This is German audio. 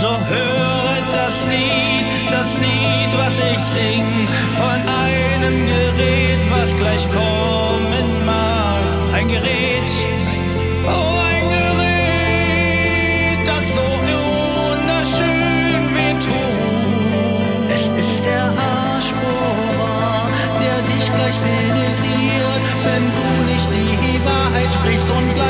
So höret das Lied, was ich sing, von einem Gerät, was gleich kommen mag. Ein Gerät, oh ein Gerät, das so wunderschön wehtut. Es ist der Haarspur, der dich gleich penetriert, wenn du nicht die Wahrheit sprichst und gleich